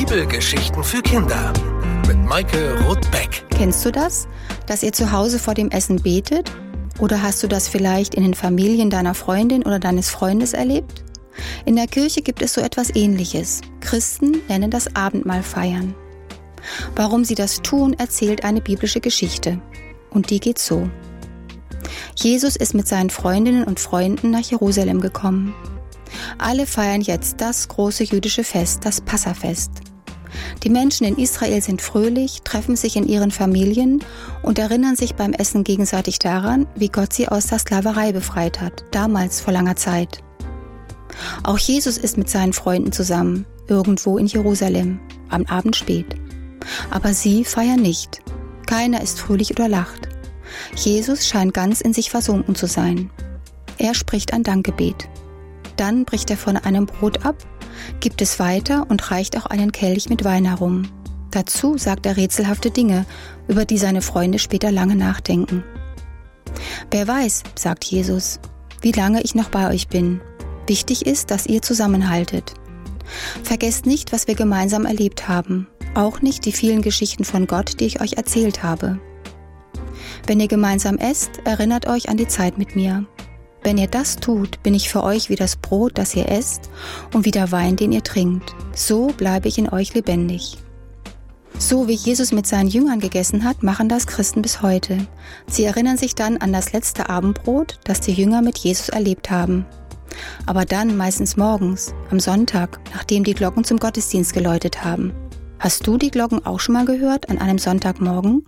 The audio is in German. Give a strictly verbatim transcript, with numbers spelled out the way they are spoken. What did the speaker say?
Bibelgeschichten für Kinder mit Maike Roth-Beck. Kennst du das, dass ihr zu Hause vor dem Essen betet? Oder hast du das vielleicht in den Familien deiner Freundin oder deines Freundes erlebt? In der Kirche gibt es so etwas Ähnliches. Christen nennen das Abendmahl feiern. Warum sie das tun, erzählt eine biblische Geschichte. Und die geht so. Jesus ist mit seinen Freundinnen und Freunden nach Jerusalem gekommen. Alle feiern jetzt das große jüdische Fest, das Passafest. Die Menschen in Israel sind fröhlich, treffen sich in ihren Familien und erinnern sich beim Essen gegenseitig daran, wie Gott sie aus der Sklaverei befreit hat, damals vor langer Zeit. Auch Jesus ist mit seinen Freunden zusammen, irgendwo in Jerusalem, am Abend spät. Aber sie feiern nicht. Keiner ist fröhlich oder lacht. Jesus scheint ganz in sich versunken zu sein. Er spricht ein Dankgebet. Dann bricht er von einem Brot ab, gibt es weiter und reicht auch einen Kelch mit Wein herum. Dazu sagt er rätselhafte Dinge, über die seine Freunde später lange nachdenken. Wer weiß, sagt Jesus, wie lange ich noch bei euch bin. Wichtig ist, dass ihr zusammenhaltet. Vergesst nicht, was wir gemeinsam erlebt haben. Auch nicht die vielen Geschichten von Gott, die ich euch erzählt habe. Wenn ihr gemeinsam esst, erinnert euch an die Zeit mit mir. Wenn ihr das tut, bin ich für euch wie das Brot, das ihr esst, und wie der Wein, den ihr trinkt. So bleibe ich in euch lebendig. So wie Jesus mit seinen Jüngern gegessen hat, machen das Christen bis heute. Sie erinnern sich dann an das letzte Abendbrot, das die Jünger mit Jesus erlebt haben. Aber dann meistens morgens, am Sonntag, nachdem die Glocken zum Gottesdienst geläutet haben. Hast du die Glocken auch schon mal gehört an einem Sonntagmorgen?